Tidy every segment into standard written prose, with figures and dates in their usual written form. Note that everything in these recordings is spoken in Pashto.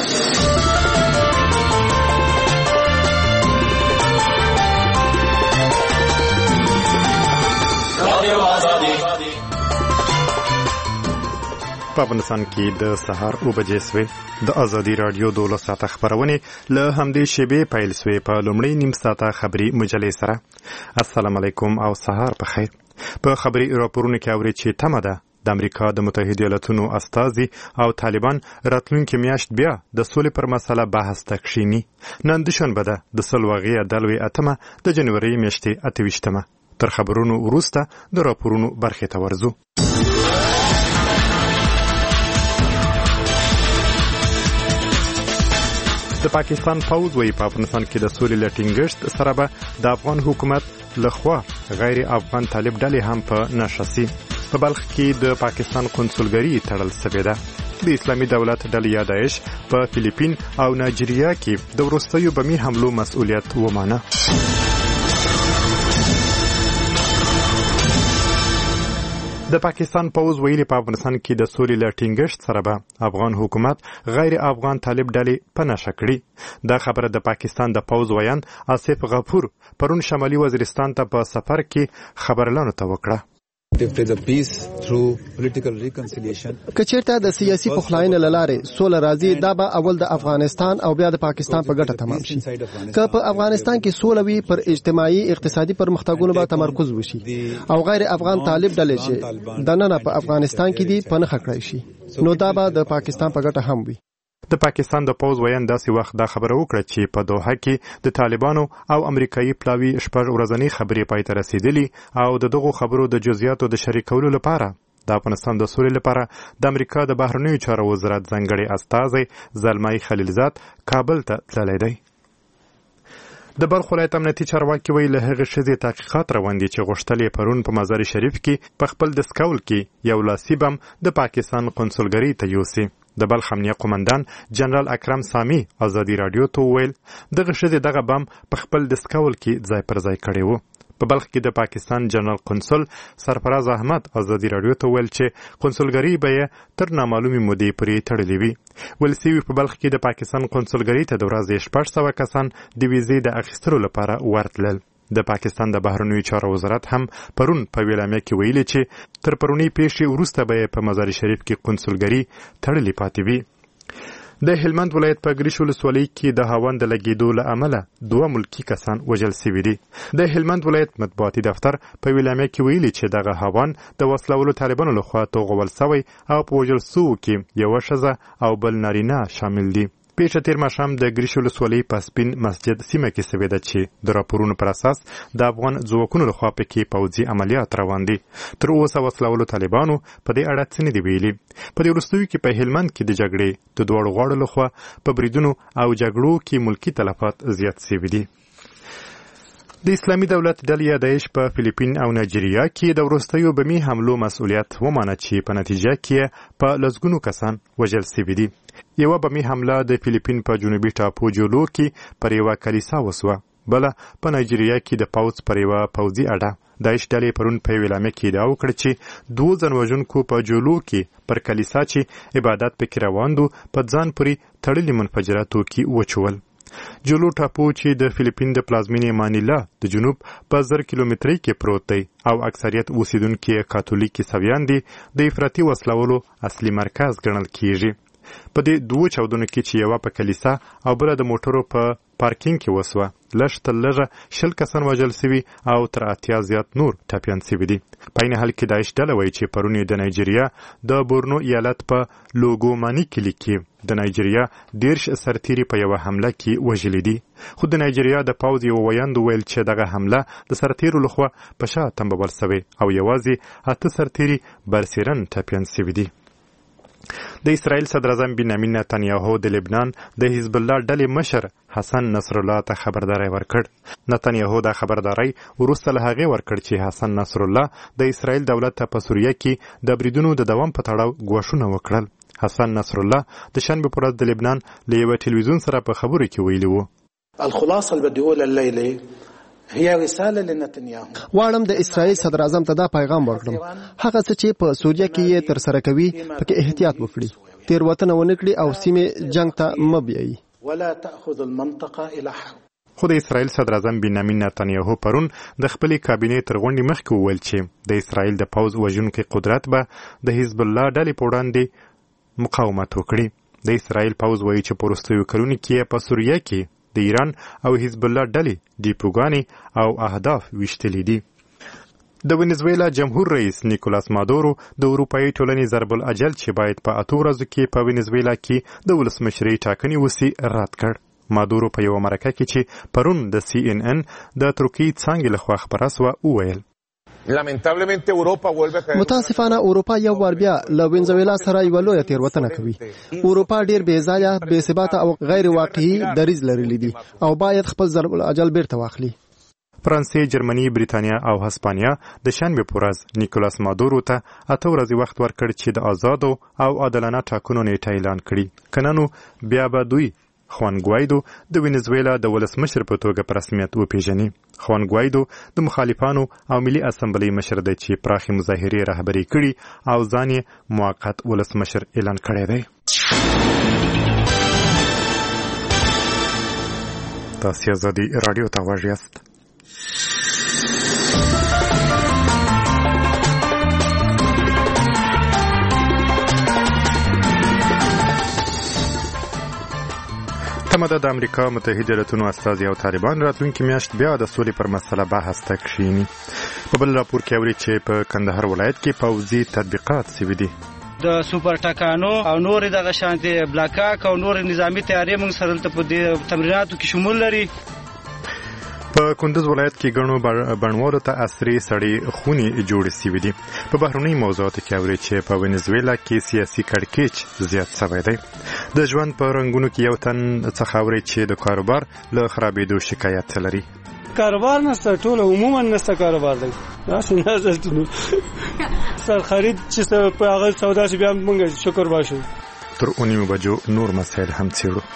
په افغانستان کې د سهار 9 بجې سوې د ازادي رادیو 12 ساعته خبرونه له همدې شیبې پیل سوې په لومړی نیم ساعته خبري مجلې سره. السلام علیکم او سهار په خیر. په خبري راپورونو کې اوري چې تمه ده د امریکا د متحده ایالاتونو استازي او طالبان راتلونکي میاشت بیا د سولې پر مسله بحث تکشینی. نن دوشنبه ده د سلواغي دلوي اتمه د جنوري میاشتې 28مه. تر خبرونو وروسته د راپورونو برخه ته ورځو. د پاکستان فوج وی په افغانستان کې د سولې لټینګشت سره به د افغان حکومت لخوا غیر افغان طالب ډلې هم په نشسي. په بلخ کې د پاکستان قونسلګري تړل شوې ده. د اسلامي دولت ډلې یا داعش په فلیپین او نایجیریا کې د وروستیو بمي حملو مسؤلیت ومانه. د پاکستان پوز ویلي په افغانستان کې د سولې لټینګشت سره به افغان حکومت غیر افغان طالب ډلې په نشه کړي. دا خبره د پاکستان د پوز ویان آصف غفور پرون شمالي وزیرستان ته په سفر کې خبرلانو ته وکړه. کچېرته د سیاسي پخلاینې لاره سوله راځي دا به اول د افغانستان او بیا د پاکستان په ګټه تمام شي. که په افغانستان کې سوله وي پر اجتماعي اقتصادي پرمختګونو به تمرکز وشي او غیر افغان طالب ډلې چې دننه په افغانستان کې دي په نښه کړی شي نو دا به د پاکستان په ګټه هم وي. د پاکستان د پوز ویان داسې وخت دا خبره وکړه چې په دوحه کې د طالبانو او امریکایي پلاوی شپږ ورځنی خبرې پای ته رسیدلې او دغه خبرو د جزئیاتو د شریکولو لپاره د افغانستان د سولې لپاره د امریکا د بهرنیو چارو وزارت ځانګړي استازی زلمای خلیلزاد کابل ته تللی دی. د بلخ ولایت امنیتي چارواکي ویل له هغه شذې تحقیقات روان دي چې غوښتلې پرون په مزار شریف کې په خپل دسکول کې یو لاسي بم د پاکستان قونسلګري ته یوسي. د بلخ امنیه قومندان جنرال اکرم سامي ازادي رادیو ته ویل دغه شذې دغه بم په خپل دسکول کې ځای پر ځای کړی وو. په بلخ کې د پاکستان جنرال قونسل سرفراز احمد ازادي رادیو ته ویل چې قونسلګري به تر نامعلومې مودې پورې تړلې وي. ولسي په بلخ کې د پاکستان قونسلګري ته د ورځې 600 کسان د ویزې د اخیستلو لپاره ورتلل. د پاکستان د بهرنیو چارو وزارت هم پرون په ویلامه کې ویلي چې تر پرونی پیښې وروسته به په مزار شریف کې قونسلګري تړلې پاتې وي. د هلمند ولایت په ګریش ولسوالۍ کې د هاوند لګیدو له امله 2 ملکی کسان وژل شوي دي. د هلمند ولایت مطبوعاتي دفتر په ویلامه کې ویلي چې دغه هاوند د وسلوالو طالبانو لخوا توغول شوی او په وژل شوو کې یو ښځه او بل نارینه شامل دي. پیښه تیر ماښام د ګریش ولسوالۍ په سپین مسجد سیمه کې شوې ده چې د راپورونو پر اساس د افغان ځواکونو لخوا پکې پوځي عملیات روان دي. تر اوسه وسلوالو طالبانو په دې اړه څه نه دي ویلي. په دې وروستیو کې په هلمند کې د جګړې د دواړو غاړو لخوا په بریدونو او جګړو کې ملکی تلفات زیات شوي دي. د اسلامي دولت ډلې داعش په فلیپین او نایجیریا کې د وروستیو بمي حملو مسؤلیت ومانه چې په نتیجه کې په لسګونو کسان وژل شوي دي. یوه بمي حمله د فلیپین په جنوبي ټاپو جولو کې پر یوه کلیسا وسوه. بله په نایجیریا کې د پوځ پر یوه پوځي اډه. داعش ډلې پرون په ویلامه کې ادعا وکړه چې 2 ځانوژونکو په جولو کې پر کلیسا چې عبادت پکې روان دو په ځان پورې تړلي منفجره توکي وچول. جولو ټاپو چې د فلیپین د پلازمینې مانیلا د جنوب په 1000 کیلومترۍ کې پروت دی او اکثریت اوسیدونکي کاتولیک عیسویان دي د افراطي وسلوالو اصلي مرکز ګڼل کیږي. په دې 2 چاودنو کې چې یوه په کلیسا او بله د موټرو په پارکینګ کې وسوه لږ تر لږه 20 کسان وژل شوي او تر 80 زیات نور ټپیان شوي دي. په عین حال کې داعش ډله وایي چې پرون د نایجیریا د بورنو ایالت په لوګوماني کلي کې د نایجیریا 10 سرتیري په یوه حمله کې وژلي دي. خو د نایجیریا د پوځ یو ویاند ویل چې دغه حمله د سرتیرو لخوا په شا تنبول شوې او یوازې 8 سرتیري برسیرن ټپیان شوي دي. د اسرائیل صدر اعظم بنیامین نتانیاهو د لبنان د حزب الله ډلې مشر حسن نصر الله ته خبرداری ورکړ. نتانیاهو دا خبرداری وروسته له هغې ورکړ چې حسن نصر الله د اسرائیل دولت ته په سوریه کې د بریدونو د دوام په تړاو ګواښونه وکړل. حسن نصر الله د شنبې په ورځ د لبنان له یوه ټلویزیون سره په خبرو کې ویلي وو: الخلاصه اللي بدي اقولها الليله هي رساله لنتنياهو. واړم د اسرائیل صدر اعظم ته دا پیغام ورکړم: هغه څه چې په سوریه کې یې تر سره کوي پکې احتیاط وکړي. تیروتنه ونه کړي او سیمې جنگ ته مه بیایي. ولا تأخذ المنطقة إلى حرب. خو د اسرائیل صدر اعظم بنیامین نتانیاهو پرون د خپلې کابینې تر غونډې مخکې وویل چې د اسرائیل د پوځ وژونکي قدرت به د حزب الله ډلې په وړاندې مقاومت وکړي. د اسرائیل پوځ وایي چې په وروستیو کلونو کې په سوریه کې د ایران او حزب الله ډلې ډیپوګانې او اهداف ویشتلي دي. د وینزویلا جمهور رئیس نیکولاس مادورو د اروپایي ټولنې ضرب الاجل چې باید په 8 ورځو کې په وینزویلا کې د ولسمشرۍ ټاکنې وسي رد کړ. مادورو په یوه مرکه کې چې پرون د CNN د ترکیې څانګې لخوا خپره سوه وویل متاسفانه اروپا یو بار بیا له وینزویلا سره یوه لویه تېروتنه کوي. اروپا ډېر بېځایه، بېثباته او غیر واقعي دریځ لرلی دي او باید خپل ضرب الاجل بیرته واخلي. فرانسې، جرمني، بریتانیا او هسپانیا د شنبې په ورځ نیکولاس مادورو ته 8 ورځې وخت ورکړ چې د آزادو او عادلانه ټاکنو نیټه اعلان کړي. که نه نو بیا به دوی خوان ګوایدو د وینزویلا د ولسمشر په توګه په رسمیت وپیژني. خوان ګوایدو د مخالفانو او ملي اسمبلی مشر دی چې پراخې مظاهرې رهبري کړي او ځان یې موقت ولسمشر اعلان کړی دی. تاسو آزادي رادیو ته غوږ یاست. تمه ده د امریکا متحده ایالاتونو استازي او طالبان راتلونکي میاشت بیا د سولې پر مسله بحث ته کښیني. په بل راپور کې اوري چې په کندهار ولایت کې پوځي تطبیقات سوي دي. د سوپر ټکانو او نور دغه شانتي بلاکاک او نور نظامی تیاری موږ سره ته په دې تمریناتو کې شمول لري. په کندوز ولایت کې ګڼو بڼوالو ته عصري سړې خونې جوړې سوي دي. په بهرنۍ موضوعاتو کې اوري چې په وینزویلا کې سیاسي کړکېچ زیات سوی دی. د ژوند په رنګونو کې یو تن څخه اوري چې د کاروبار له خرابېدو شکایت لري. کاروبار نشته، ټول عموما نشته کاروبار دی. تاسو نه ځل سر خرید چې په هغه سودا چې بیا موږ شکر باشو. تر 9 بجو نور مسایل هم څېړو.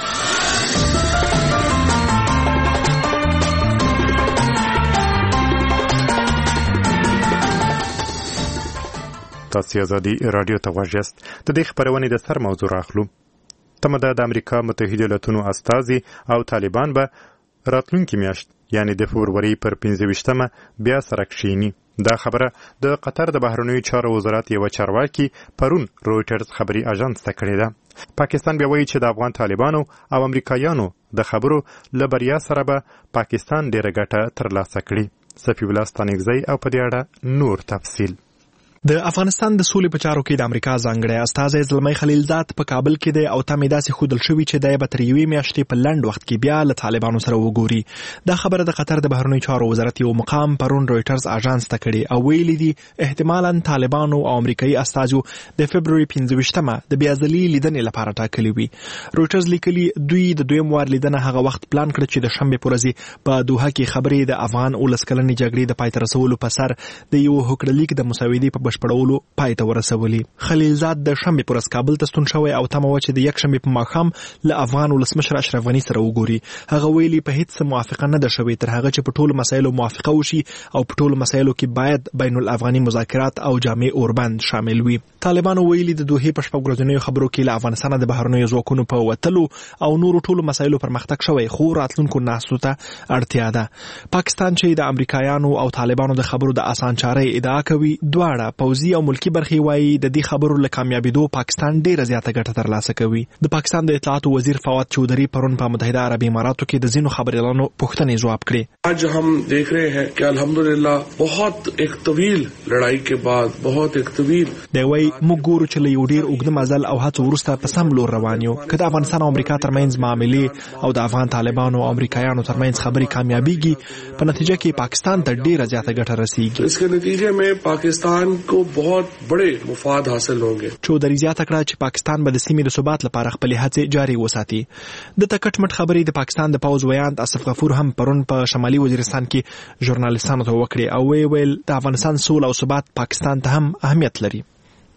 تاسو آزادي رادیو ته غوږ یاست. د دې خپرونې د سر موضوع راخلو. تمه ده د امریکا متحده ایالاتونو استازي او طالبان به راتلونکي میاشت یعنی د فبروري پر 15مه بیا سره کښیني. دا خبره د قطر د بهرنیو چارو وزارت یوه چارواکي پرون رویټرز خبري اژانس ته کړې ده. پاکستان بیا وایي چې د افغان طالبانو او امریکایانو د خبرو له بریا سره به پاکستان ډېره ګټه ترلاسه کړي. صفي الله ستانکزی او په دې اړه نور تفصیل. د افغانستان د سولې په چارو کې د امریکا ځانګړی استازی زلمی خلیلزاد په کابل کې دی او تمې داسې ښودل شوي چې دی به تر یوې میاشتې په لنډ وخت کې بیا له طالبانو سره وګوري. دا خبره د قطر د بهرنیو چارو وزارت یو مقام پرون رویټرز اژانس ته کړې او ویلي دي احتمالاً طالبانو او امریکایي استازو د فبروري 15مه د بیا ځلي لیدنې لپاره ټاکلي وي. رویټرز لیکلي دوی د دویم وار لیدنه هغه وخت پلان کړ چې د شنبې په ورځ په دوحه کې خبرې د افغان 19 کلنې جګړې د پای ته رسولو په سر د یو هوکړلیک د مسودې په بشپړولو پای ته ورسولي. خلیلزاد د شنبې پر ورځ کابل ته ستون شوی او تمه وه چې د یکشنبې په ماښام له افغان ولسمشر اشرف غني سره وګوري. هغه ویلي په هیڅ موافقه نه ده شوې تر هغه چې په ټولو مسایلو موافقه وشي او په ټولو مسایلو کې باید بین الافغاني مذاکرات او جامع اوربند شامل وي. طالبانو ویلي د دوحې په 6 ورځنیو خبرو کې له افغانستانه د بهرنیو ځواکونو په وتلو او نورو ټولو مسایلو پرمختګ شوی خو راتلونکو ناستو ته اړتیا ده. پاکستان چې د امریکایانو او طالبانو د خبرو د آسان چارې ادعا کوي دواړه پوځي او ملکي برخې وایي د دې خبرو له کامیابېدو پاکستان ډېره زیاته ګټه ترلاسه کوي. د پاکستان د اطلاعاتو وزیر فواد چودھری پرون په متحده عربي اماراتو کې د ځینو خبريالانو پوښتنې ځواب کړې. आज हम देख रहे हैं कि अल्हम्दुलिल्लाह बहुत एक तवील लड़ाई के बाद बहुत एक तवील دی وایي موږ ګورو چې له یو ډېر اوږده مزل او هڅو وروسته په سم لور روان یو. که د افغانستان او امریکا ترمنځ معاملې او د افغان طالبانو او امریکایانو ترمنځ خبرې کامیابیږي په نتیجه کې پاکستان ته ډېره زیاته ګټه رسیږي. इसके नतीजे में पाकिस्तान को बहुत बड़े مفاد حاصل होंगे. چودھری زیاته کړه چې پاکستان به د سیمې د ثبات لپاره خپلې هڅې جاري وساتي. د تکټ مټ خبرې د پاکستان د پوځ ویاند اسف غفور هم پرون په شمالي وزیرستان کې ژورنالستانو ته وکړې او ویل د افغانستان سوله او ثبات پاکستان ته هم اهمیت لري.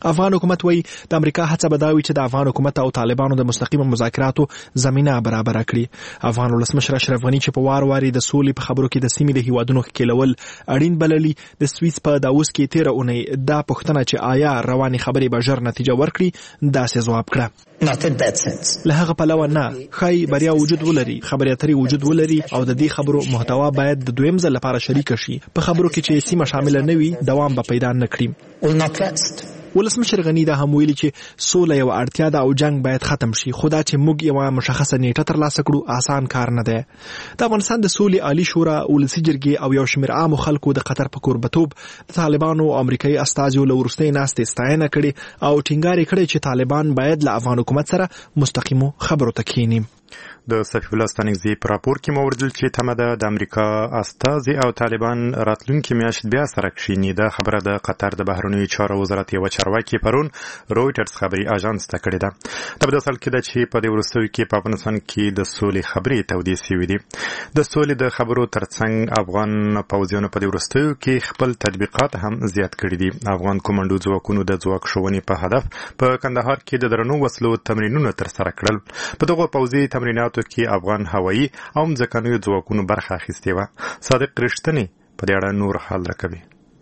افغان حکومت وایي د امریکا هڅه به دا وي چې د افغان حکومت او طالبانو د مستقیمه مذاکراتو زمینه برابر کړي. افغان ولسمشر اشرف غني چې په وار د سولې په خبرو کې د سیمې د هیوادونو ښکېلول اړین بللي، د سویس په داووس کې تیره اونۍ دا پوښتنه چې آیا روانې خبرې به ژر نتیجه ورکړي داسې ځواب کړه. له هغه پلوه نه، ښایي بریا وجود ولري، خبرې اترې وجود ولري او د دې خبرو محتوا باید د دویم ځل لپاره شریکه شي. په خبرو کې چې سیمه شامله نه وي دوام به پیدا نه کړي. ولسمشر غني دا هم ویلي چې سوله یو اړتیا ده او جنگ باید ختم شي، خو دا چې موږ یو مشخصه نیټه ترلاسه کړو آسان کار نه دی. د افغانستان د سولې عالی شورا، ولسي جرګې او یو شمېر عامو خلکو د قطر په کوربتوب د طالبانو او امریکایي استازیو له وروستۍ ناستې ستاینه کړې او ټینګار یې کړی چې طالبان باید له افغان حکومت سره مستقیمو خبرو ته کښیني. د صفی الله ستانکزي په راپور کې موردل چې تمه ده د امریکا استازي او طالبان راتلونکي میاشت بیا سره کښیني. دا خبره د قطر د بهرنیو چارو وزارت یو چارواکي پرون رویټرز خبري اژانس ته کړې ده. دا په اصل کې ده چې په دې وروستیو کې په افغانستان کې د سولې خبرې تودې شوې دي. د سولې د خبرو ترڅنګ افغان پوځیانو په دې وروستیو کې خپل تطبیقات هم زیات کړي دي. افغان کمانډو ځواکونو د ځواک ښوونې په هدف په کندهار کې د درنو وسلو تمرینونه ترسره کړل. په دغه پوځي تمریناتو کې افغان هوایي او ځمکنیو ځواکونو برخه اخیستې وه. صادق رښتینی په دې اړه نور حال راکوي.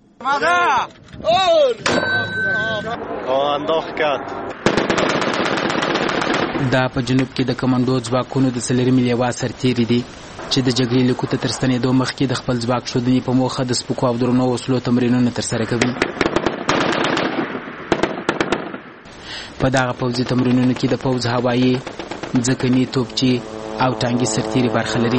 دا په جنوب کې د کمانډو ځواکونو د څلورمې لیوا سرتیري دي چې د جګړې له کوته تر ستنېدو مخکې د خپل ځواک ښودنې په موخه د سپکو او درنو وسلو تمرینونه ترسره کوي. په دغه پوځي تمرینونو کې د پوځ هوایي، ځمکني، توپچي او ټانګي سرتیري برخه لري.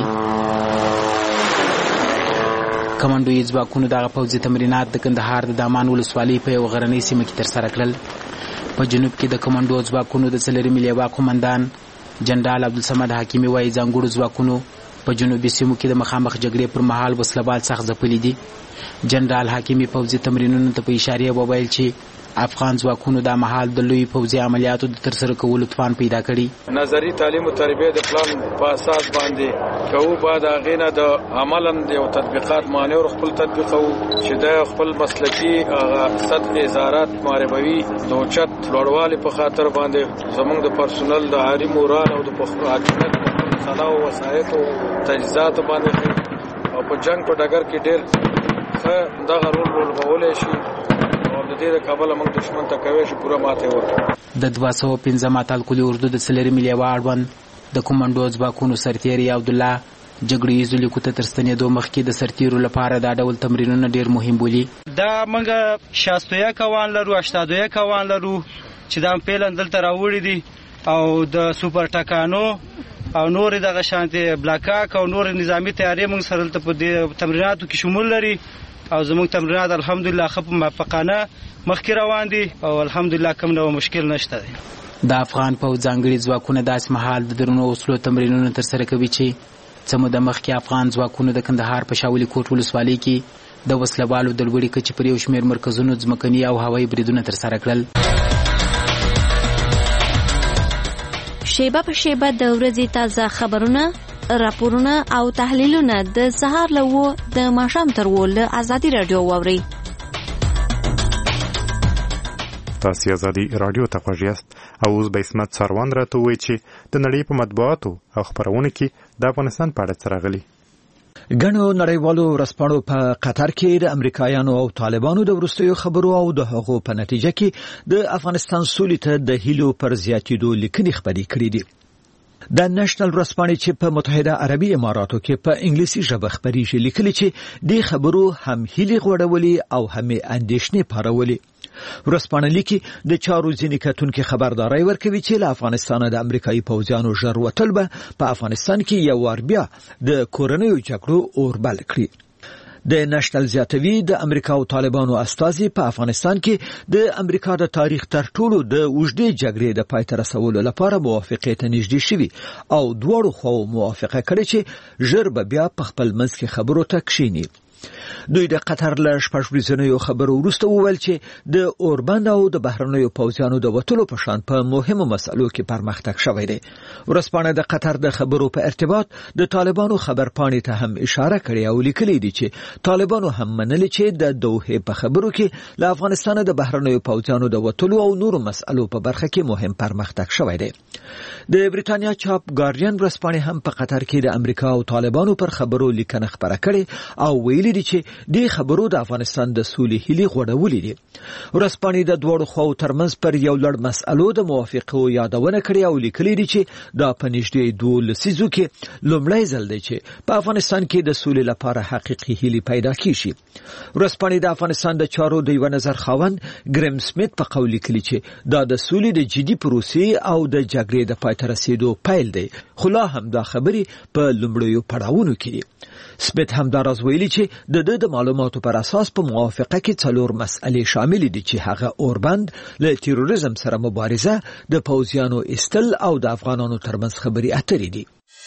کمانډوي ځواکونو دغه پوځي تمرینات د کندهار د دامان ولسوالۍ په یو غرنۍ سیمه کې ترسره کړل. په جنوب کې د کمانډو ځواکونو د څلورمې لیوا قومندان جنرال عبدالصمد حکیمي وایي ځانګړو ځواکونو په جنوبي سیمو کې د مخامخ جګړې پر مهال وسلوال سخت ځپلي دي. جنرال حکیمي پوځي تمرینونو ته په اشاره وویل چې افغان ځواکونو د مهال د لوی پوځي عملیاتو د ترسره کولو توان پیدا کړي. نظری تعلیم او تربیه د پلان په اساس باندې کوو، بعد هغه نه د عملاً د تطبیقات مانور خپل تطبیقو چې د خپل مسلکی سطح ازارات معربوي د اوچت لوړوالي په خاطر باندې زموږ د پرسونل د عاری مورال او د حاکمیت صلاح او وسایط او تجهیزات باندې او په جنگ په ډګر کې ډېر ښه دغه رول غوولای شي. د 215 اتلکلي اردو د څلورمې لیوا اړوند د کمانډو ځواکونو سرتیري عبدالله جګړیزو لیکو ته تر ستنېدو مخکې د سرتیرو لپاره دا ډول تمرینونه ډېر مهم بولي. دا موږ 61 کوان لرو، 82 کوان لرو چې دا پیلن دلته راوړي دي او د سوپر ټکانو او نور دغه شانتي بلاکاک او نور نظامی تیاری موږ سره په دې تمریناتو کې شمول لري او زموږ تمرینات الحمدلله خپ موافقانه مخکې روان دي او الحمدلله کوم نو مشکل نشته. د افغان په ځانګړي ځواکونه داس مهال د درنو وسلو تمرینونه ترسره کوي چې څه موده مخکې افغان ځواکونو د کندهار په شاولي کوټ ولسوالۍ کې د وسلوالو د لوړې کچې پر یو شمېر مرکزونو ځمکني او هوایي بریدونه ترسره کړل. شیبه په شیبه د ورځې تازه خبرونه، راپورونه او تحلیلونه د سهار له د ماښام تر له ازادي رادیو واوري. تاسو ازادي رادیو ته خوښ یاست او اوس به اسمت سروان راته وایي چې د نړۍ په مطبوعاتو او خبرونه کې د افغانستان په اړه څه راغلي. ګڼو نړیوالو ورځپاڼو په قطر کې د امریکایانو او طالبانو د وروستیو خبرو او د هغو په نتیجه کې د افغانستان سولې ته د هیلو پر زیاتېدو لیکنې خپرې کړې دي. د نېشنل ورځپاڼې چې په متحده عربي اماراتو کې په انګلیسي ژبه خبرېږي لیکلي چې د خبرو هم هیلې غوړولې او هم اندېښنې پارولې. ورځپاڼه لیکي د چارو ځینې کتونکي خبرداري ورکوي چې له افغانستان د امریکایي پوځیانو ژر وتل به په افغانستان کې یو وار بیا د کورنیو جګړو اور بل کړي. د نېشنل زیاتوي د امریکا او طالبانو استازي په افغانستان کې د امریکا د تاریخ تر ټولو د اوږدې جګړې د پای ته رسولو لپاره موافقې ته نږدې شوي او دواړو خواو موافقه کړې چې ژر به بیا په خپل منځ کې خبرو ته کښیني. دوی د قطر له 6 ورځنیو خبرو وروسته وویل چې د اوربند او د بهرنیو پوځیانو د وټلو په شان په مهمو مسلو کې پرمختګ شوی دی. ورځپاڼه د قطر د خبرو په ارتباط د طالبانو خبرپاڼې ته هم اشاره کړې او لیکلي دي چې طالبانو هم منلي چې د دوحې په خبرو کې له افغانستان د بهرنیو پوځیانو د وټلو او نورو مسلو په برخه کې مهم پرمختګ شوی دی. د بریټانیا چاپ ګارډین ورځپاڼې هم په قطر کې د امریکا او طالبانو پر خبرو لیکنه خبره کړې او ویلي دي چې د خبرو د افغانستان د سولې هیلې غوړولې دي. ورځپاڼې د دوړو خواو ترمنځ پر یو لړ مسلو د موافقو یادونه کړې او لیکلي دي چې دا په نږدې 2 لسیزو کې لومړی ځل دی چې په افغانستان کې د سولې لپاره حقیقي هیلې پیدا کیږي. ورځپاڼې د افغانستان د چارو د یو نظر خاوند ګریم سمیت په قول لیکلي چې دا د سولې د جدي پروسې او د جګړې د پای ته رسیدو پیل دی، خو لا هم دا خبرې په لومړیو پړاوونو کې دي. سمیت هم دا راز ویلي چې د معلوماتو پر اساس په موافقه کې 4 مسئلې شامل دي چې هغه اوربند له تیروریزم سره مبارزه، د پوځیانو ایستل او د افغانانو ترمنځ خبرې اترې دي.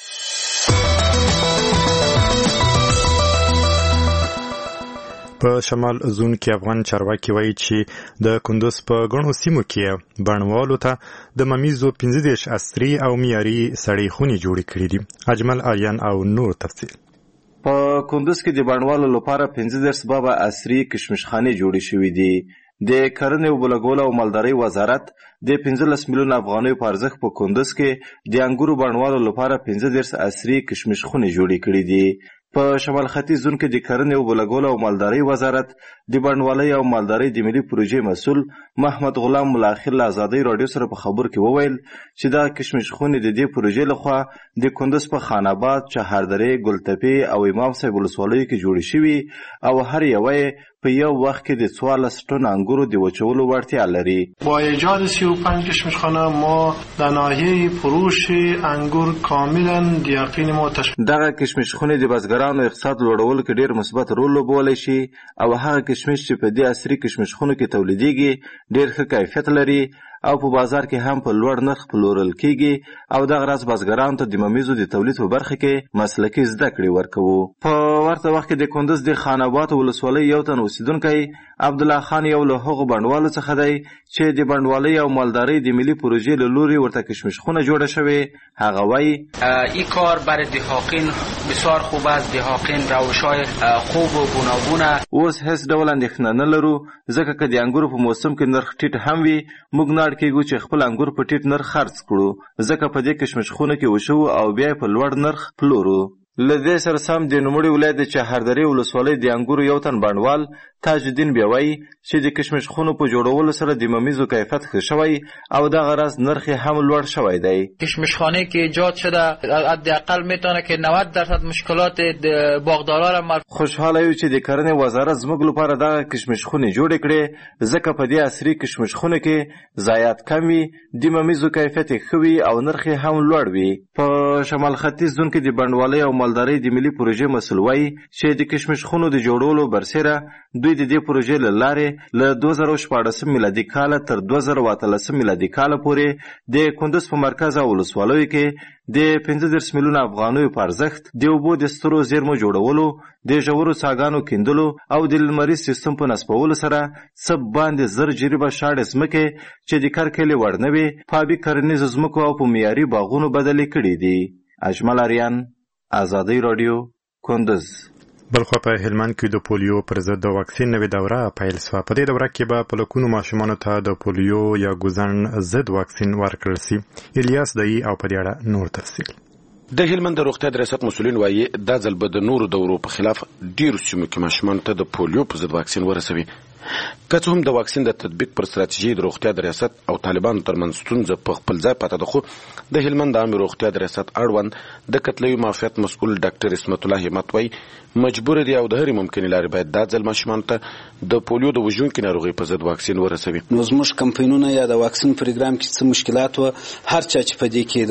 په شمال زون کې افغان چارواکي وایي چې د کندوز په غنو سیمو کې بڼوالو ته د ممیزو 15 عصري او معیاري سړې خونې جوړې کړې دي. اجمل آریان او نور تفصیل. په کندوز کې د بڼوالو لپاره 15 بابا عصري کشمشخانې جوړې شوې دي. د کرنې او بلګول او مالدارۍ وزارت د 15 میلیون افغانیو په ارزښت په کندوز کې د انګورو بڼوالو لپاره 15 عصري کشمشخونې جوړې کړې دي. په شمال ختیځ زون کې د کرنې او بلګول او مالدارۍ وزارت د بڼوالۍ او مالدارۍ د ملي پروژې مسؤل محمد غلام ملاخر له آزادۍ رادیو سره په خبر کې وویل چې دا کشمشخونې د دې پروژې لخوا د کندوز په خان آباد، چهاردرې، ګلتپې او امام صاحب ولسوالیو کې جوړې شوي او هر یوه په یو وخت کې د 14 ټن انګورو د وچولو وړتیا لري. با ایجاد 35 کشمشخانه ما در ناحیه فروش انگور کاملا یقین ما دغه کشمشخونه د بزګرانو اقتصاد لوړولو کې ډیر مثبت رول لوبولی شي او هغه کشمش چې په دې عصري کشمشخونو کې تولیدېږي ډیر ښه کیفیت لري او په بازار کې هم په لوړ نرخ پلورل کیږي او دغه راز بزګرانو ته د ممیزو د تولید په برخه کې مسلکي زده کړې ورکوو. په ورته وخت کې د کندوز د خان آباد ولسوالۍ یو تن اوسیدونکی عبدالله خان یو له هغو بڼوالو څخه دی چې د بڼوالۍ او مالدارۍ د ملي پروژې له لوري ورته کشمشخونه جوړه شوې. هغه وایي این کار برای دهاقین بسیار خوب است. دهاقین روش‌های خوب و گوناگون اوس هیڅ ډول اندېښنه نه لرو ځکه که د انګورو په موسم کې نرخ ټیټ هم وي موږ نه کېږو چې خپل انګور په ټیټ نرخ خرڅ کړو ځکه په دې کشمشخونه کې وشو او بیا په لوړ نرخ پلورو. له دې سره سم د نوموړي ولایت د چهاردرې ولسوالۍ د انګورو یو تن بڼوال تاج الدین بیا وایي چې د کشمشخونو په جوړولو سره د ممیزو کیفیت ښه شوی او دغه راز نرخ هم لوړ شوی دی. کشمشخانه که ایجاد شده حداقل میتونه که 90% مشکلات باغدارا را خوشحاله یو چې د کرنې وزارت زموږ لپاره دغه کشمشخونې جوړې کړې ځکه په دې عصري کشمشخونه کې ضایعات کم وي، د ممیزو کیفیت ښه وي او نرخ هم لوړ وي. په شمال ختیځ زون کې د بڼوالۍ او مالدارۍ د ملي پروژې مسؤل وایي چې د کشمشخونو د جوړولو برسېره دوی د دې پروژې له لارې له 2014 میلادي کاله تر 2013 میلادي کاله پورې د کندوز په مرکز او ولسوالیو کې د 15 میلیون افغانیو په ارزښت د اوبو د سترو زیرمو جوړولو، د ژورو څاګانو کیندلو او د لمریز سیستم په نصبولو سره څه باندې 1000 جریبه شاړې ځمکې چې د کرکیلې وړ نه وي په آبي کرنیزو ځمکو او په معیاري باغونو بدلې کړي دي. اجمل آریان، آزادۍ رادیو، کندوز. بلخوا په هلمند کې د پولیو پر ضد د واکسین نوې دوره پیل شوه. په دې دوره کې به په لکونو ماشومانو ته د پولیو یا ګوزن ضد واکسین ورکړل شي. الیاس دایی او په دې اړه نور تفصیل. د هلمند د روغتیا د ریاست مسؤلین وایي دا ځل به د نورو دورو په خلاف ډیرو سیمو کې ماشومانو ته د پولیو په ضد واکسین ورسوي. که څه هم د واکسین د تطبیق پر ستراتیژي د روغتیا د ریاست او طالبانو ترمنځ ستونزه په خپل ځای پاتې ده، خو د هلمند د عامې روغتیا د ریاست اړوند د کتلوي معافیت مسؤل ډاکټر اسمت الله همت وایي مجبور دي او د هرې ممکنې لارې باید دا ځل ماشومانو ته د پولیو د وژونکې ناروغۍ په ضد واکسین ورسوي. نو زموږ کمپاینونه یا د واکسین پروګرام کې څه مشکلات و، هر چا چې په دې کې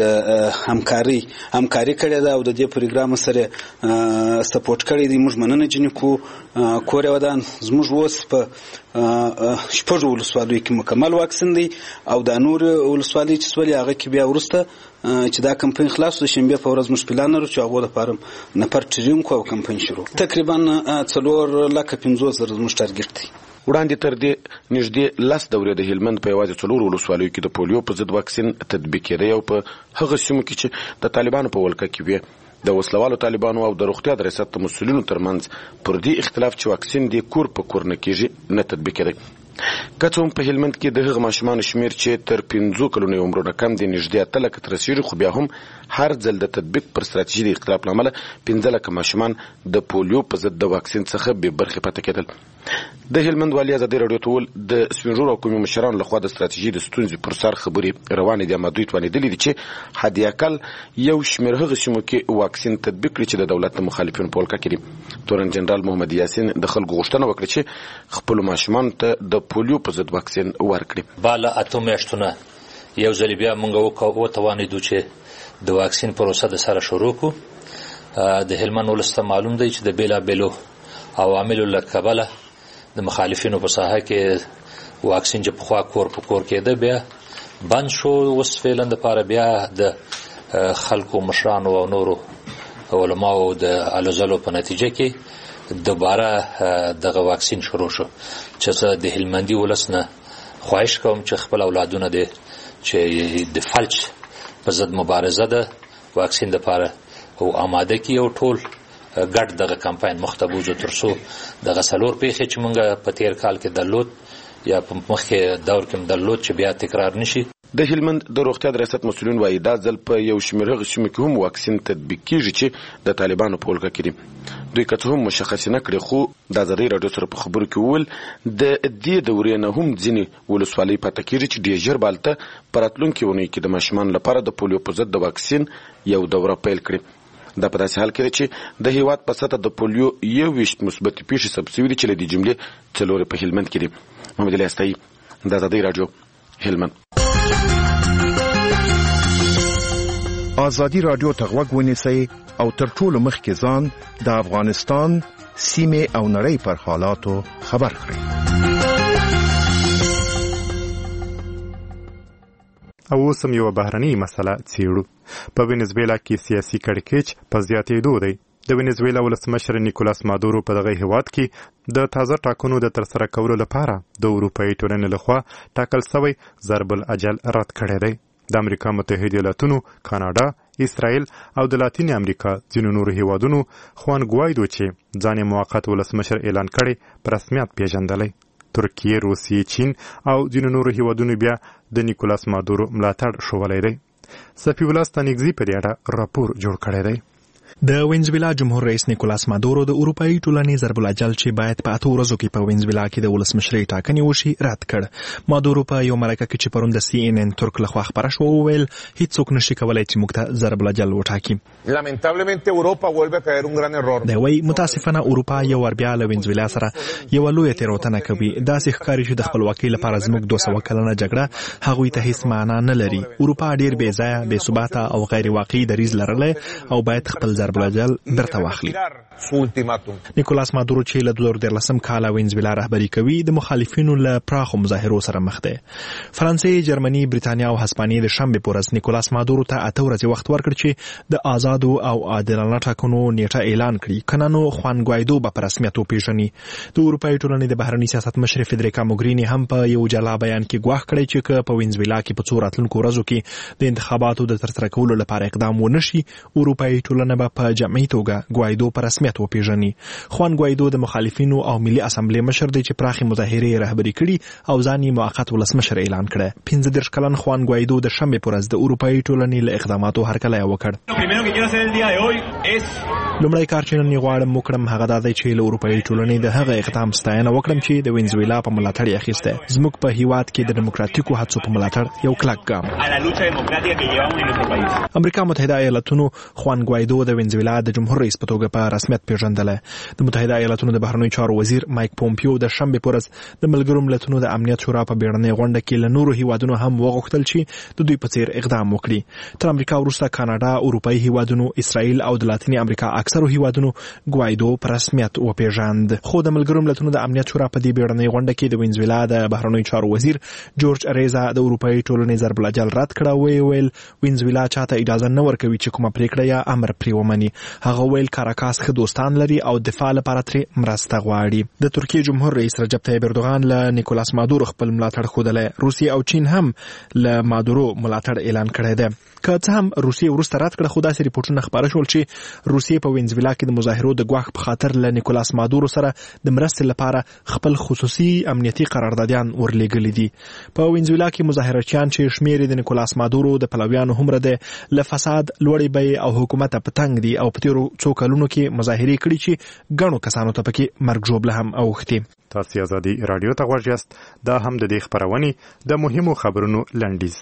د همکاري کړې ده او د دې پروګرام سره سپورټ کړی دی، موږ مننه جنې کو کورې ودان. زموږ اوس په شپږ ولسوالیو کې مکمل واکسین دی او د نور ولسوالۍ چې سولې هغه کې بیا ورسته چې دا کمپاین خلاص د شنبه په ورځ موږ پلان لرو چې هغه د فارم نفر ټریم کو کمپاین شروع تقریبا 4,50,000 زموږ ټارګټ دی. وړاندې تر دې نږدې 10 دورې د هلمند په یوازې 4 ولسوالیو کې د پولیو په ضد واکسین تطبیق کېده او په هغه سیمو کې چې د طالبانو په ولکه کې وي د وسلوالو طالبانو او د روغتیا د ریاست مسؤلینو ترمنځ پر دې اختلاف چې واکسین دی کور په کور نه کېږي نه تطبیق کېده. که څه هم په هلمند کې د هغه ماشومانو شمیر چې تر 15 کلونو عمر نه کم دي نږدې 8 لکه تر رسیږي خو بیا هم هر ځل د تطبیق پر ستراتیژي د اختلاف لامل 15 لکه ماشومان د پولیو په ضد د واکسین څخه بې برخې پاتې کېدل. د هلمند والي ازادي راډیو ته ول د سپینږیرو او قومي مشرانو لخوا د ستراتیژي د ستونزې پر سر خبرې روانې دي. دوی توانېدلي دي چې حد اقل یو شمېر هغه سیمو کې واکسین تطبیق کړي چې د دولت د مخالفینو په ولکه کې دي. تورن جنرال محمد یاسین د خلکو غوښتنه وکړه چې خپلو ماشومانو ته د پولیو په ضد واکسین ورکړي. بالا اته میاشتونه یو ځل بیا موږ وتوانېدو چې د واکسین پروسه د سره شروع کړو. د هلمند ولس ته معلوم دی چې د بیلابیلو عواملو له کبله د مخالفینو په ساحه کې واکسین چې پخوا کور په کور کېده بیا بند شو. اوس فعلا دپاره بیا د خلکو مشرانو او نورو علماو د الوزلو په نتیجه کې دوباره دغه واکسین شروع شو چې د هلمندي ولس نه خواهش کوم چې خپل اولادونه دي چې د فلج په ضد مبارزه ده واکسین دپاره او آماده کړي او ټول ګډ دغه کمپاین مختبوزو ترڅو دغه څلور پیښې چې موږ په تیر کال کې درلود یا په مخکې دور کې درلود چې بیا تکرار نشي. د هلمند د روغتیا د ریاست مسؤلین وایي دا ځل په یو شمېر هغه سیمو کې هم واکسین تطبیق کېږي چې د طالبانو په ولکه کې دي. دوی که څه هم مشخص نه کړي خو د ازادي راډیو سره په خبرو کې وویل د دې دورې نه هم ځینې ولسوالۍ پاتې کېږي چې ډېر ژر به هلته په راتلونکې اونۍ کې د ماشومانو لپاره د پولیو په ضد د واکسین یو دوره پیل کړي. دا په داسې حال کې ده چې د هیواد په سطحه د پولیو 21 مثبتې پیښې ثبت شوي دي چې له دې جملې 4 په هلمند کې دي. محمد علي استایي د ازادي راډیو هلمند. ازادي راډیو ته غوږ ونیسئ او تر ټولو مخکې ځان د افغانستان سیمې او نړۍ پر حالاتو خبر کړئ. او اوس هم یوه بهرنۍ مسله څیړو. په وینزویلا کې سیاسي کړکېچ په زیاتېدو دی. د وینزویلا ولسمشر نیکولاس مادورو په دغه هیواد کې د تازه ټاکنو د ترسره کولو لپاره د اروپایي ټولنې لخوا ټاکل سوی ضرب الاجل رد کړی دی. د امریکا متحده ایالاتونو، کاناډا، اسرائیل او د لاتین امریکا ځینو نورو هیوادونو خوان ګوایدو چې ځان یې موقت ولسمشر اعلان کړی په رسمیت پیژندلی. ترکیه، روسیې، چین او ځینو نورو هیوادونو بیا د نیکولاس مادورو ملاتړ ښوولی دی. صفی الله ستانکزي په دې اړه راپور جوړ کړی دی. د وینزویلا جمهور رئیس نیکولاس مادورو د اروپایي ټولنې ضرب الاجل چې باید په 8 ورځو کې په وینزویلا کې د ولسمشرۍ ټاکنې وشي رد کړ. مادورو په یو مرکه کې چې پرون د CNN ترک لخوا خبره شوه وویل هیڅوک نشي کولای چې موږ ته ضرب الاجل وټاکي. د وی متاسفانه اروپا یو ور بیا له وینزویلا سره یو لوی تیروتنه کوي. داسې ښکاري چې د خپلواکۍ لپاره زموږ 200 کلنه جګړه هغوی ته هیڅ معنا نه لري. اروپا ډیر بې ځایه، بې ثباته او غیر واقعي دریځ لرلی او باید خپل ضرب الاجل برته واخلي. نیکولاس مادورو چې له 2013 کال وینزویلا رهبری کوي د مخالفینو له پراخو مظاهرو سره مخ دی. فرانسې، جرمني، بریتانیا او هسپانیې د شنبې په ورځ نیکولاس مادورو ته 8 ورځې وخت ورکړ چې د آزادو او عادلانه ټاکنو نیټه اعلان کړي. کنه نو خوان ګوایدو به په رسمیت وپیژني. د اروپایي ټولنې د بهرني سیاست مشر فدریکا موګریني هم په یو جلا بیان کې ګواښ کړی چې په وینزویلا کې په څو راتلونکو ورځو کې د انتخاباتو د ترسره کولو لپاره اقدام ونشي اروپایي ټولنه به په جمعي توګه ګوایدو په رسمیت وپیژني. خوان ګوایدو د مخالفینو او ملي اسمبلی مشر دی چې پراخي مظاهرې رهبري کړي او ځان یې موقت ولسمشر اعلان کړ. 15 کلن خوان ګوایدو د شنبې په ورځ د اروپایي ټولنې له اقداماتو هرکلی وکړ. لومړی کار چې نن یې غواړم وکړم هغه دا دی چې له اروپایي ټولنې د هغه اقدام ستاینه وکړم چې د وینزویلا په ملاتړ یې اخیستی. زموږ په هیواد کې د دیموکراتیکو هڅو په ملاتړ یو کلک ګام. امریکا متحده ایالاتونو خوان ګوایدو د وینزویلا د جمهور رئیس په توګه په رسمیت پیژندلی. د متحده ایالاتونو د بهرنیو چارو وزیر مایک پومپیو د شنبې په ورځ د ملګرو ملتونو د امنیت شورا په بیړنۍ غونډه کې له نورو هیوادونو هم وغوښتل چې د دوی په څیر اقدام وکړي. تر امریکا وروسته کاناډا، اروپایي هیوادونو، اسرائیل او د لاتینې امریکا اکثرو هیوادونو ګوایدو په رسمیت وپیژاند. خو د ملګرو ملتونو د امنیت شورا په دې بیړنۍ غونډه کې د وینزویلا د بهرنیو چارو وزیر جورج ریزا د اروپایي ټولنې ضرب العجل رد کړه. ویل وینزویلا چاته اجازه نه ورکوي چې کومه پریکړه یا امر پرې ومني. هغه ویل کاراکاس ښه دوستان لري او دفاع لپاره ترې مرسته غواړي. د ترکیې جمهور رئیس رجب طیب اردوغان له نیکولاس مادورو خپل ملاتړ ښودلی. روسیې او چین هم له مادورو ملاتړ اعلان کړی دی. که څه هم روسیې وروسته رد کړه، خو داسې ریپورټونه خپاره شول چې روسیې په وینزویلا کې د مظاهرو د ګواښ په خاطر له نیکولاس مادورو سره د مرستې لپاره خپل خصوصي امنیتي قراردادیان ورلېږلي دي. په وینزویلا کې مظاهرچیان چې شمېر د نیکولاس مادورو د پلویانو هومره دی له فساد، لوړې بیې او حکومت په تنګ دي او په تیرو څو کلونو کې مظاهرې کړي چې ګڼو کسانو ته پکې مرګ ژوبله هم اوښتې. تاسو ازادي رادیو ته غوږ یاست. دا هم د دې خبرونې د مهمو خبرونو لنډیز.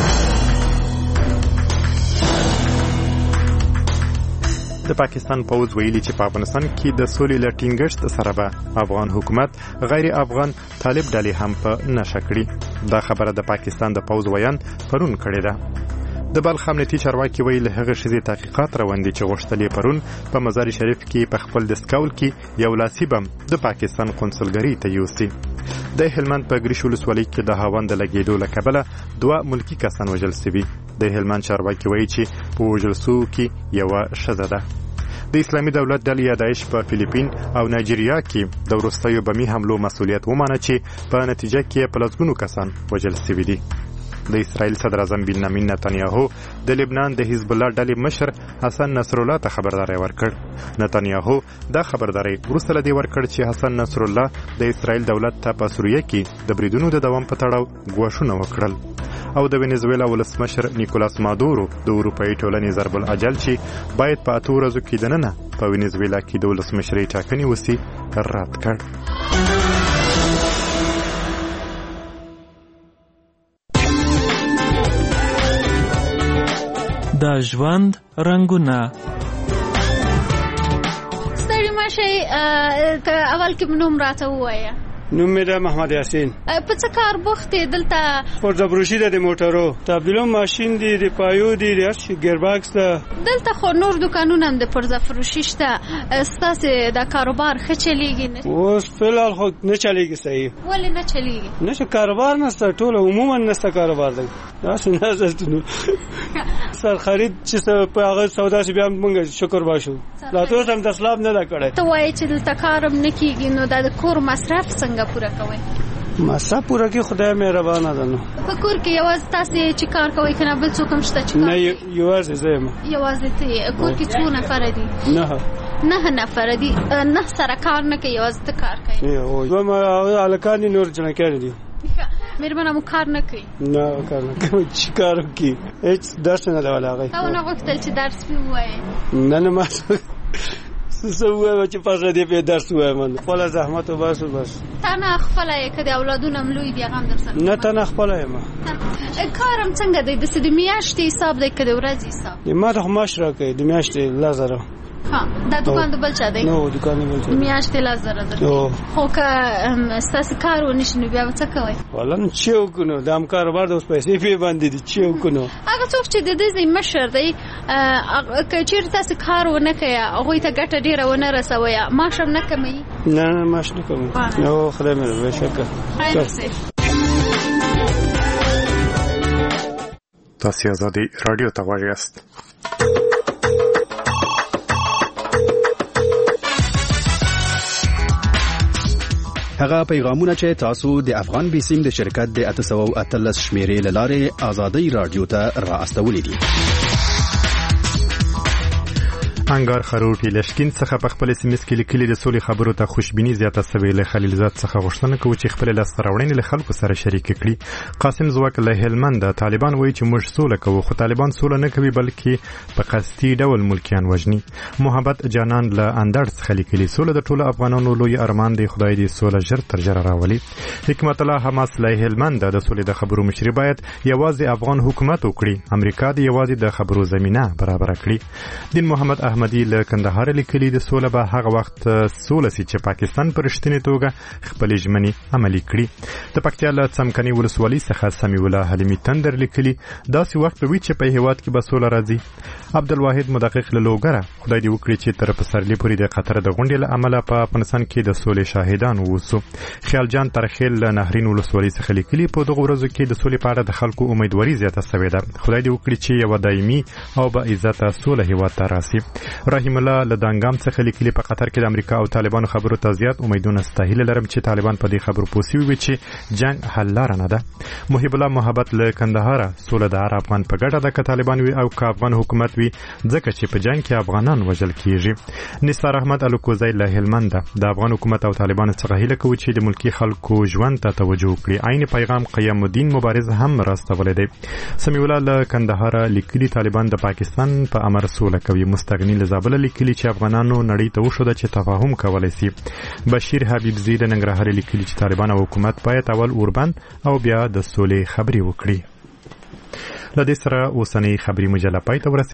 د پاکستان پوز ویلي چې په افغانستان کې د سولې له ټینګښت سره به افغان حکومت غیر افغان طالب ډلې هم په نشه کړي. دا خبره د پاکستان د پوز ویان پرون کړې ده. د بلخ امنیتي چارواکي ویل هغه ښځې تحقیقات روان دي چې غوښتل یې پرون په مزار شریف کې په خپل دستکول کې یو لاسي بم د پاکستان قونسلګرۍ ته یوسي. د هلمند په ګریش ولسوالۍ کې د هاون د لګېدو له کبله 2 ملکي کسان وژل شوي. د هلمند چارواکي وایي چې په وژل شوو کې یوه ښځه ده. د اسلامي دولت ډلې داعش په فلیپین او نایجیریا کې د وروستیو بمي حملو مسؤلیت ومانه چې په نتیجه کې په لسګونو کسان وژل شوي دي. د اسرائیل صدر اعظم بنیامین نتانیاهو د لبنان د حزب الله ډلې مشر حسن نصر الله ته خبرداری ورکړ. نتانیاهو دا خبرداری وروسته له دې ورکړ چې حسن نصر الله د اسرائیل دولت ته په سوریه کې د بریدونو د دوام په تړاو ګواښونه وکړل. او د وینزویلا ولسمشر نیکولاس مادورو د اروپایي ټولنې ضرب العجل چې باید په 8 ورځو کې دننه په وینزویلا کې د ولسمشرۍ ټاکنې وسي رد کړ. د ژوند رنگونه. ستړي ماشي اول کې نوم راته ووایه. نوم مې ده محمد یاسین. په څه کار بوخت یې دلته؟ پرزه بروشي ده د موټرو، تبدیلو ماشین دي، د پایو دي، د هر شي ګیرباکس ده. دلته خو نور دکانونه هم د پرزه فروشي شته. ستاسې دا کاروبار ښه چلیږي؟ اوس فلحال خو نه چلیږي. صحیح. ولې نه چلیږي؟ نشته کاروبار نشته، ټول عموما نشته کاروبار دی. تاسو نه زلتونو سر خرید چې په هغه سودا شي بیا موږ شکر باشو. لا تاسو هم د اسلام نه دا کړی. ته وایې چې دلته کارم نه کیږي، نو د کور مصرف څنګه پورا کوئ؟ مصرف پورا کی خدای مهربانه ده. نو په کور کې یوازې تاسو چې کار کوئ کنه بل څوک هم شته چې کار؟ نه یوازې زه یم. یوازې ته؟ کور کې څو نفر دي؟ 9 نفر دي. 9 سره کار نه کوي، یوازې ته کار کوي. یو ما الکان نور جنکان دي. مېرمنه مو کار نه کوي؟ نه کار نه کوي. چې کار کوي هیڅ درس نه دی ولا. تا نه غوښتل چې درس ووایې؟ نه ما څه وایي چې پاسه دې په درس وایم. من خپل زحمت وباسو بس. تا نه خپل یې کړي اولادونه ملوي دي هم در سره؟ نه تا نه خپل یم. کارم څنګه دی؟ د میاشتې حساب دی که د ورځې حساب؟ ما ته معاش راکوي د میاشتې 1000. ها دا دکان د بل چا دی؟ نو دکان د بل چا. میاشتې 1000 درکوي. خو که ستاسو کار ونشي نو بیا څه کوئ؟ والله نو چې وکړو د هم کاروبار د اوس پیسې پې باندې دي چې وکړو. هغه څوک چې د دې مشر دی که چېرې تاسو کار ونه کوئ هغوی ته ګټه ډېره ونه رسوئ معاش هم نه کموي؟ نه معاش نه کموي. نو خدای مې بېشکه. تاسو ازادي رادیو ته غوږ یاست. هغه پیغامونه چې تاسو د افغان بیسیم د شرکت د 813 شمیرې لاره آزادۍ رادیو ته را استولې دي. انګار خروټي لشکین څخه په خپل سیمس کې لیکلي د سولې خبرو ته خوشبینی زیاته سوي. له خلیلزاد څخه غوښتنه کوي چې خپل لاستراوړنې له خلکو سره شریک کړي. قاسم زواک له هلمند طالبان وایي چې موږ سوله کوو، خو طالبان سوله نه کوي بلکې په قصدي ډول ملکیان وژني. محبت جانان له اندړ څخه لیکلي سوله د ټولو افغانانو لوی ارمان دی، خدای دې سوله ژر تر ژره راولي. حکمت الله حماس له هلمند د سولې د خبرو مشري باید یوازې افغان حکومت وکړي، امریکا دې یوازې د خبرو زمينه برابر کړي. دین محمد احمدی له کندهار لیکلي د سوله به هغه وخت سوله سي چې پاکستان پر رښتینې توګه خپل ژمنې عملي کړي. د پکتیا له څمکني ولسوالۍ څخه سمیع الله حلیمي تندر لیکلي داسې وخت به وي چې په هیواد کې به سوله راځي. عبدالواحد مدقق له لوګره خدای دې وکړي چې تر پسرلي پورې د قطر د غونډې له امله په افغانستان کې د سولې شاهدان ووسو. خیال جان ترخیل له نهرین ولسوالۍ څخه لیکلي په دغه ورځو کې د سولې په اړه د خلکو امیدواري زیاته شوې ده. خدای دې وکړي چې یوه دایمي او با عزته سوله هیواد ته راسي. رحیم الله له دانګام څخه لیکلي په قطر کې د امریکا او طالبانو خبرو ته زیات امیدونه سته. هیله لرم چې طالبان په دې خبرو پوه سوي وي چې جنګ حل لاره نه ده. محب الله محبت له کندهار سوله د هر افغان په ګټه ده که طالبان وي او که افغان حکومت وي ځکه چې په جنګ کې افغانان وژل کیږي. نثار احمد الکوزی له هلمند د افغان حکومت او طالبانو څخه هیله کوي چې د ملکی خلکو ژوند ته توجه وکړي. عین پیغام قیام الدین مبارز هم راستولی دی. سمیع الله له کندهار لیکلي طالبان د پاکستان په امر سوله کوي. مستغنی له زابل لیکلي چې افغانانو نړۍ ته وښوده چې تفاهم کولی سي. بشیر حبیبزی د ننګرهار لیکلي چې طالبان او حکومت باید اول اوربند او بیا د سولې خبرې وکړي. له دې سره اوسنۍ خبري مجله پای ته ورسېده.